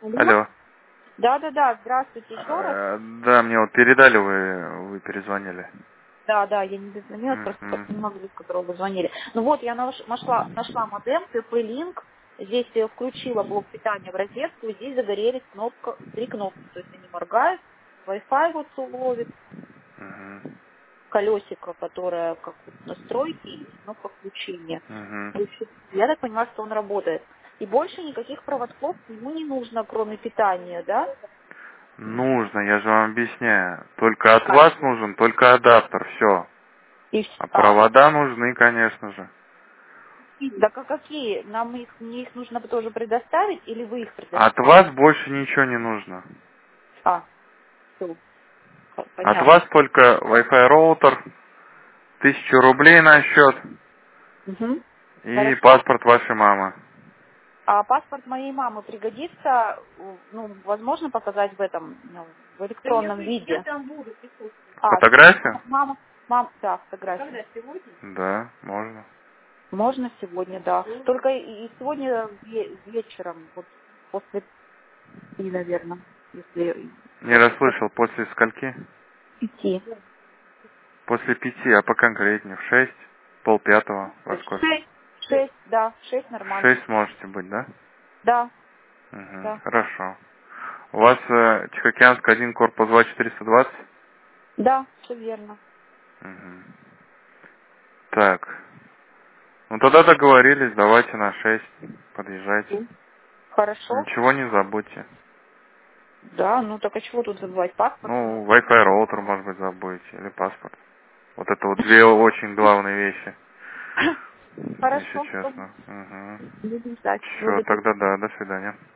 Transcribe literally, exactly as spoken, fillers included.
Алло. Да, да, да, здравствуйте еще раз. Э, Да, мне вот передали, вы, вы перезвонили. Да, да, я не дозвонилась, просто Мгм. не могли, с которого вы звонили. Ну вот, я наш- нашла, нашла модем, ти пи Link, здесь я включила блок питания в розетку, и здесь загорелись кнопка, три кнопки, то есть они моргают, Wi-Fi вот ловит, Мгм. колесико, которое как вот настройки, и кнопка включения. Мгм. То есть я так понимаю, что он работает. И больше никаких проводков ему не нужно, кроме питания, да? Нужно, я же вам объясняю. Только от А, вас нужен только адаптер, все. и, вс- А а, провода нужны, конечно же. да как какие? Нам их, мне их нужно тоже предоставить или вы их От предоставите? вас больше ничего не нужно. А, все, От понятно. вас только Wi-Fi роутер, тысячу рублей на счет Угу. и Хорошо. паспорт вашей мамы. А паспорт моей мамы пригодится, ну, возможно показать в этом, ну, в электронном Я, я виде? там буду присутствовать. А, Фотографию? мама, мам, да, фотографию. Когда сегодня? Да, можно. Можно сегодня, да. Только и и сегодня ве- вечером, вот после пяти, наверное, если Не расслышал, после скольки? пяти. После пяти, а поконкретнее, в шесть, полпятого, во сколько? Шесть, шесть, да, шесть В нормально. шесть можете быть, да? Да, Угу, да. хорошо. У вас э, Тихоокеанск один, корпус два четыреста двадцать? Да, все верно. Угу. Так. Ну тогда договорились, давайте на шесть. Подъезжайте. Мгм. Хорошо. Ничего не забудьте. Да, ну так а чего тут забывать? Паспорт? Ну, Wi-Fi роутер, может быть, забудете. Или паспорт. Вот это вот две очень главные вещи, если Хорошо. честно. Угу. Будем ждать. Все, Благодарю. тогда да, до свидания.